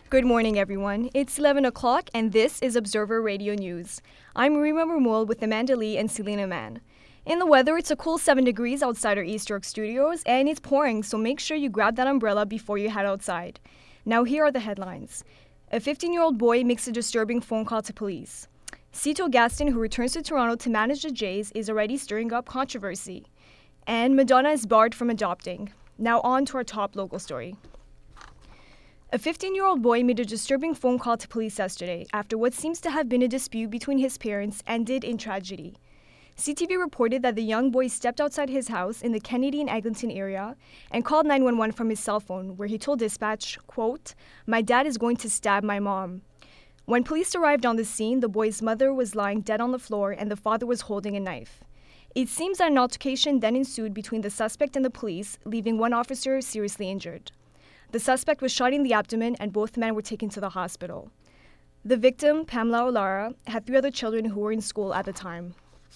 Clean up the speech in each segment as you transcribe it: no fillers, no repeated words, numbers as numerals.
Good morning, everyone. It's 11 o'clock, and this is Observer Radio News. I'm Rima Ramul with Amanda Lee and Selena Mann. In the weather, it's a cool 7 degrees outside our East York studios, and it's pouring, so make sure you grab that umbrella before you head outside. Now, here are the headlines. A 15-year-old boy makes a disturbing phone call to police. Cito Gaston, who returns to Toronto to manage the Jays, is already stirring up controversy. And Madonna is barred from adopting. Now on to our top local story. A 15-year-old boy made a disturbing phone call to police yesterday after what seems to have been a dispute between his parents ended in tragedy. CTV reported that the young boy stepped outside his house in the Kennedy and Eglinton area and called 911 from his cell phone, where he told dispatch, quote, "My dad is going to stab my mom." When police arrived on the scene, the boy's mother was lying dead on the floor and the father was holding a knife. It seems that an altercation then ensued between the suspect and the police, leaving one officer seriously injured. The suspect was shot in the abdomen and both men were taken to the hospital. The victim, Pamela O'Lara, had 3 other children who were in school at the time.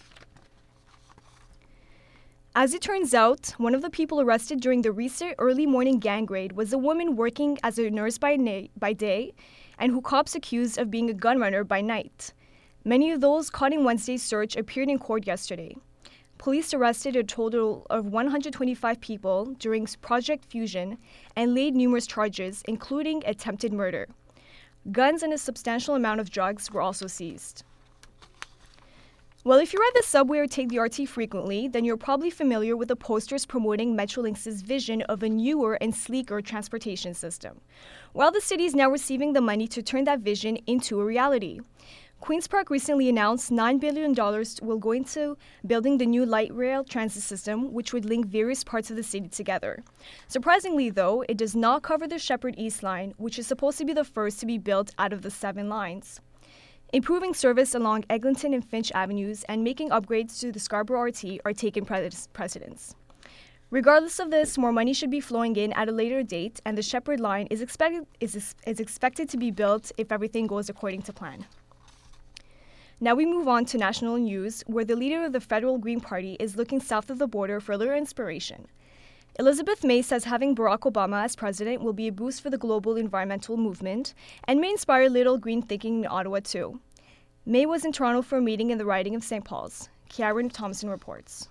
As it turns out, one of the people arrested during the recent early morning gang raid was a woman working as a nurse by day and who cops accused of being a gun runner by night. Many of those caught in Wednesday's search appeared in court yesterday. Police arrested a total of 125 people during Project Fusion and laid numerous charges, including attempted murder. Guns and a substantial amount of drugs were also seized. Well, if you ride the subway or take the RT frequently, then you're probably familiar with the posters promoting Metrolinx's vision of a newer and sleeker transportation system. Well, the city is now receiving the money to turn that vision into a reality. Queen's Park recently announced $9 billion will go into building the new light rail transit system, which would link various parts of the city together. Surprisingly, though, it does not cover the Sheppard East Line, which is supposed to be the first to be built out of the 7 lines. Improving service along Eglinton and Finch Avenues and making upgrades to the Scarborough RT are taking precedence. Regardless of this, more money should be flowing in at a later date, and the Sheppard Line is expected to be built if everything goes according to plan. Now we move on to national news, where the leader of the federal Green Party is looking south of the border for a little inspiration. Elizabeth May says having Barack Obama as president will be a boost for the global environmental movement and may inspire little green thinking in Ottawa too. May was in Toronto for a meeting in the riding of St. Paul's. Karen Thompson reports.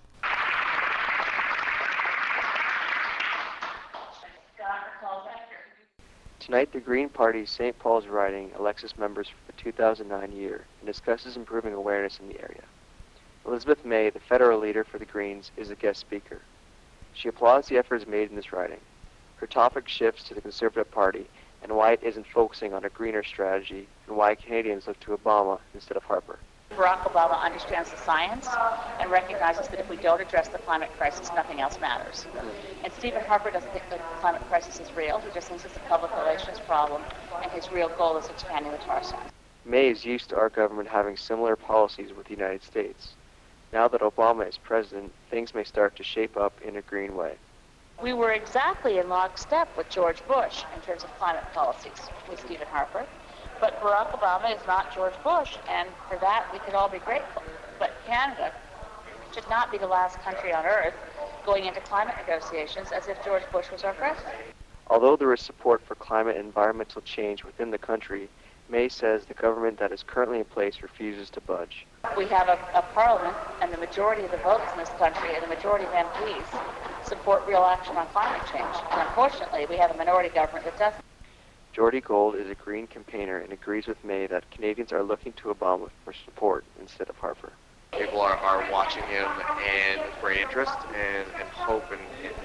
Tonight, the Green Party's St. Paul's riding elects members for the 2009 year and discusses improving awareness in the area. Elizabeth May, the federal leader for the Greens, is a guest speaker. She applauds the efforts made in this riding. Her topic shifts to the Conservative Party and why it isn't focusing on a greener strategy and why Canadians look to Obama instead of Harper. Barack Obama understands the science and recognizes that if we don't address the climate crisis, nothing else matters. And Stephen Harper doesn't think the climate crisis is real. He just thinks it's a public relations problem, and his real goal is expanding the tar sands. May is used to our government having similar policies with the United States. Now that Obama is president, things may start to shape up in a green way. We were exactly in lockstep with George Bush in terms of climate policies with Stephen Harper. But Barack Obama is not George Bush, and for that we could all be grateful. But Canada should not be the last country on earth going into climate negotiations as if George Bush was our president. Although there is support for climate and environmental change within the country, May says the government that is currently in place refuses to budge. We have a parliament, and the majority of the votes in this country and the majority of MPs support real action on climate change. And unfortunately, we have a minority government that doesn't. Geordie Gold is a Green campaigner and agrees with May that Canadians are looking to Obama for support instead of Harper. People are watching him and with great interest and hope and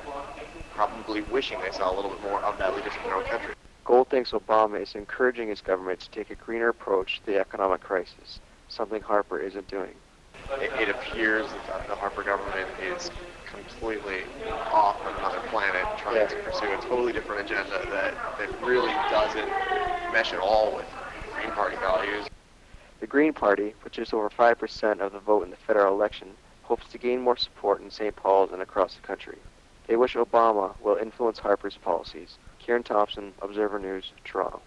probably wishing they saw a little bit more of that leadership in our country. Gold thinks Obama is encouraging his government to take a greener approach to the economic crisis, something Harper isn't doing. It appears that the Harper government is completely off on another planet trying to pursue a totally different agenda that really doesn't mesh at all with Green Party values. The Green Party, which is over 5% of the vote in the federal election, hopes to gain more support in St. Paul's and across the country. They wish Obama will influence Harper's policies. Kieran Thompson, Observer News, Toronto.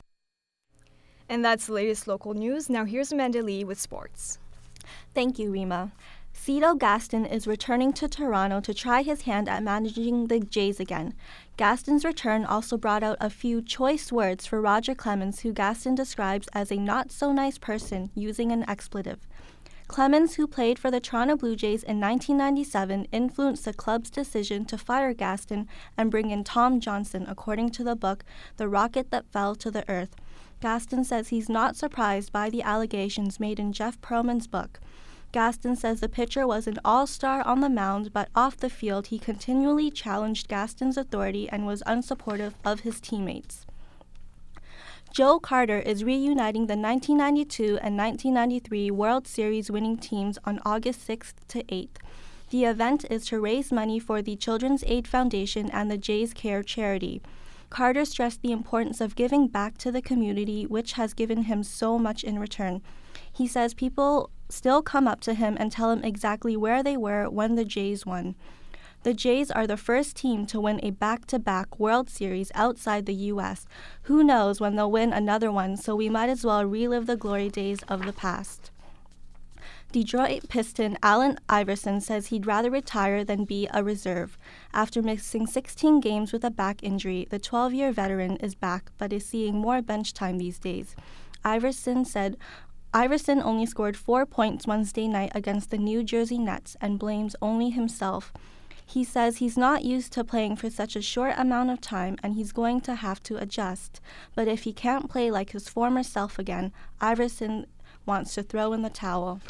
And that's the latest local news. Now here's Amanda Lee with sports. Thank you, Rima. Cito Gaston is returning to Toronto to try his hand at managing the Jays again. Gaston's return also brought out a few choice words for Roger Clemens, who Gaston describes as a not-so-nice person, using an expletive. Clemens, who played for the Toronto Blue Jays in 1997, influenced the club's decision to fire Gaston and bring in Tom Johnson, according to the book The Rocket That Fell to the Earth. Gaston says he's not surprised by the allegations made in Jeff Pearlman's book. Gaston says the pitcher was an all-star on the mound, but off the field he continually challenged Gaston's authority and was unsupportive of his teammates. Joe Carter is reuniting the 1992 and 1993 World Series winning teams on August 6th to 8th. The event is to raise money for the Children's Aid Foundation and the Jays Care charity. Carter stressed the importance of giving back to the community, which has given him so much in return. He says people still come up to him and tell him exactly where they were when the Jays won. The Jays are the first team to win a back-to-back World Series outside the U.S. Who knows when they'll win another one, so we might as well relive the glory days of the past. Detroit Piston Allen Iverson says he'd rather retire than be a reserve. After missing 16 games with a back injury, the 12-year veteran is back but is seeing more bench time these days. Iverson said Iverson only scored 4 points Wednesday night against the New Jersey Nets and blames only himself. He says he's not used to playing for such a short amount of time and he's going to have to adjust. But if he can't play like his former self again, Iverson wants to throw in the towel.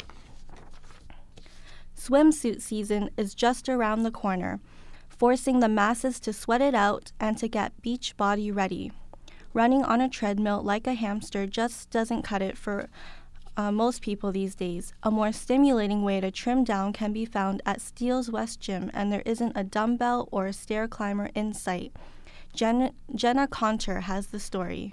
Swimsuit season is just around the corner, forcing the masses to sweat it out and to get beach body ready. Running on a treadmill like a hamster just doesn't cut it for most people these days. A more stimulating way to trim down can be found at Steele's West Gym, and there isn't a dumbbell or a stair climber in sight. Jenna Conter has the story.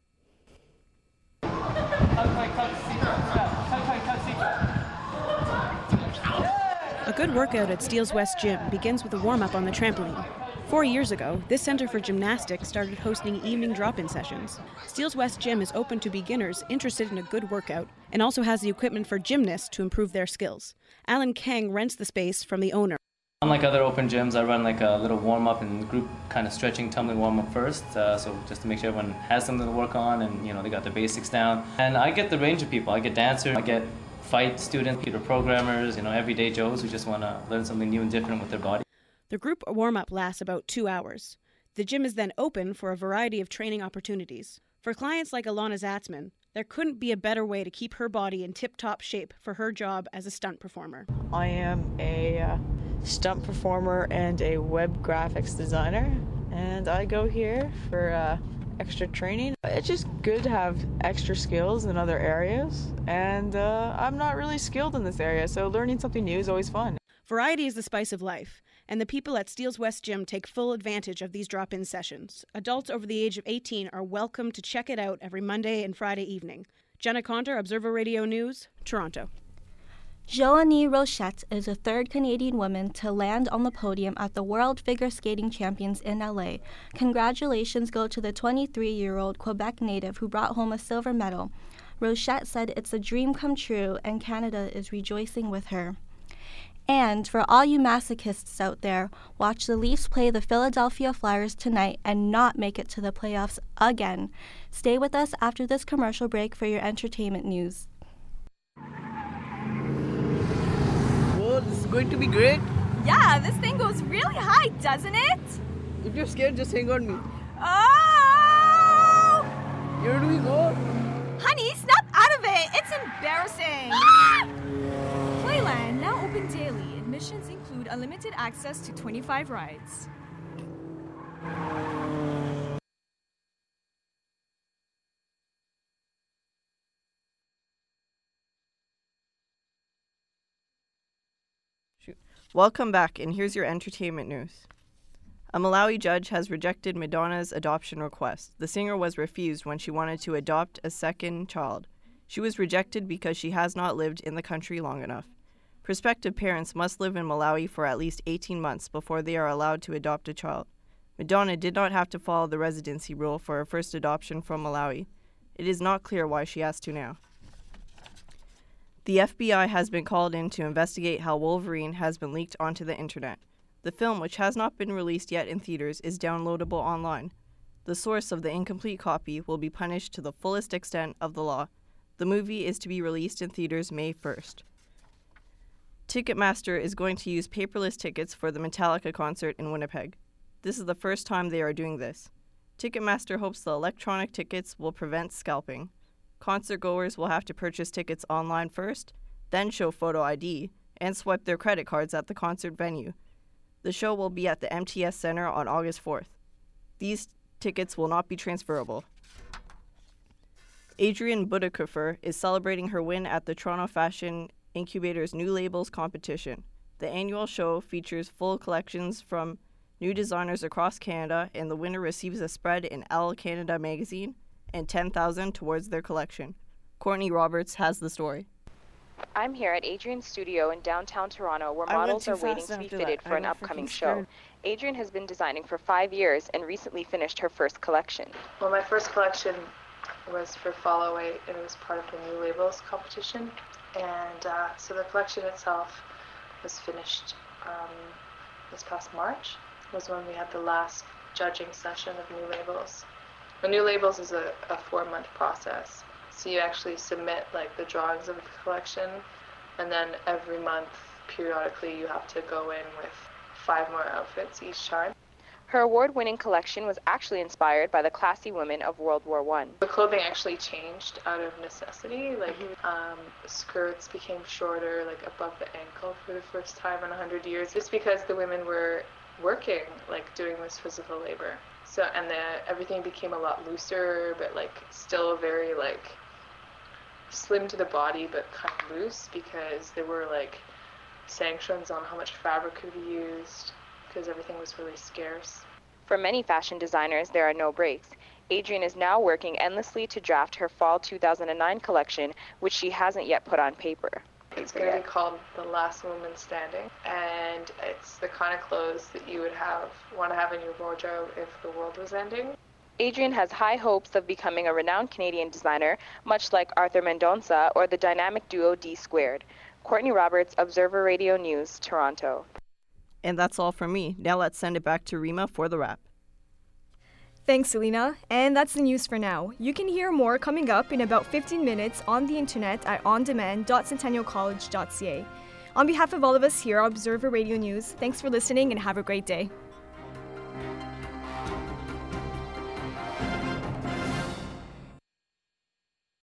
A good workout at Steele's West Gym begins with a warm-up on the trampoline. 4 years ago, this Center for Gymnastics started hosting evening drop-in sessions. Steele's West Gym is open to beginners interested in a good workout and also has the equipment for gymnasts to improve their skills. Alan Kang rents the space from the owner. Unlike other open gyms, I run like a little warm-up and group kind of stretching, tumbling warm-up first, so just to make sure everyone has something to work on and they got their basics down. And I get the range of people. I get dancers, I get fight students, computer programmers, everyday Joes who just want to learn something new and different with their body. The group warm-up lasts about 2 hours. The gym is then open for a variety of training opportunities. For clients like Alana Zatzman, there couldn't be a better way to keep her body in tip-top shape for her job as a stunt performer. I am a stunt performer and a web graphics designer, and I go here for extra training. It's just good to have extra skills in other areas, and I'm not really skilled in this area, so learning something new is always fun. Variety is the spice of life, and the people at Steele's West Gym take full advantage of these drop-in sessions. Adults over the age of 18 are welcome to check it out every Monday and Friday evening. Jenna Conter, Observer Radio News, Toronto. Joanie Rochette is the third Canadian woman to land on the podium at the World Figure Skating Champions in LA. Congratulations go to the 23-year-old Quebec native who brought home a silver medal. Rochette said it's a dream come true and Canada is rejoicing with her. And for all you masochists out there, watch the Leafs play the Philadelphia Flyers tonight and not make it to the playoffs again. Stay with us after this commercial break for your entertainment news. Whoa, this is going to be great. Yeah, this thing goes really high, doesn't it? If you're scared, just hang on me. Oh! Here we go. Honey, snap out of it. It's embarrassing. Ah! Playland, now open daily. Admissions include unlimited access to 25 rides. Welcome back, and here's your entertainment news. A Malawi judge has rejected Madonna's adoption request. The singer was refused when she wanted to adopt a second child. She was rejected because she has not lived in the country long enough. Prospective parents must live in Malawi for at least 18 months before they are allowed to adopt a child. Madonna did not have to follow the residency rule for her first adoption from Malawi. It is not clear why she has to now. The FBI has been called in to investigate how Wolverine has been leaked onto the internet. The film, which has not been released yet in theaters, is downloadable online. The source of the incomplete copy will be punished to the fullest extent of the law. The movie is to be released in theaters May 1st. Ticketmaster is going to use paperless tickets for the Metallica concert in Winnipeg. This is the first time they are doing this. Ticketmaster hopes the electronic tickets will prevent scalping. Concertgoers will have to purchase tickets online first, then show photo ID, and swipe their credit cards at the concert venue. The show will be at the MTS Center on August 4th. These tickets will not be transferable. Adrienne Budekofer is celebrating her win at the Toronto Fashion Incubator's New Labels competition. The annual show features full collections from new designers across Canada, and the winner receives a spread in Elle Canada magazine and $10,000 towards their collection. Courtney Roberts has the story. I'm here at Adrienne's studio in downtown Toronto, where models are waiting to be fitted for an upcoming show. Adrienne has been designing for 5 years and recently finished her first collection. Well, my first collection was for Fall Away, and it was part of the New Labels competition. And so the collection itself was finished this past March, was when we had the last judging session of New Labels. The New Labels is a 4-month process. So you actually submit like the drawings of the collection, and then every month, periodically, you have to go in with 5 more outfits each time. Her award-winning collection was actually inspired by the classy women of World War I. The clothing actually changed out of necessity. Like skirts became shorter, like above the ankle for the first time in 100 years, just because the women were working, like doing this physical labor. So, and everything became a lot looser, but like still very like slim to the body, but kind of loose, because there were like sanctions on how much fabric could be used, because everything was really scarce. For many fashion designers, there are no breaks. Adrienne is now working endlessly to draft her fall 2009 collection, which she hasn't yet put on paper. It's going to be called The Last Woman Standing, and it's the kind of clothes that you would want to have in your wardrobe if the world was ending. Adrienne has high hopes of becoming a renowned Canadian designer, much like Arthur Mendonça or the dynamic duo D Squared. Courtney Roberts, Observer Radio News, Toronto. And that's all from me. Now let's send it back to Rima for the wrap. Thanks, Selena. And that's the news for now. You can hear more coming up in about 15 minutes on the internet at ondemand.centennialcollege.ca. On behalf of all of us here at Observer Radio News, thanks for listening and have a great day.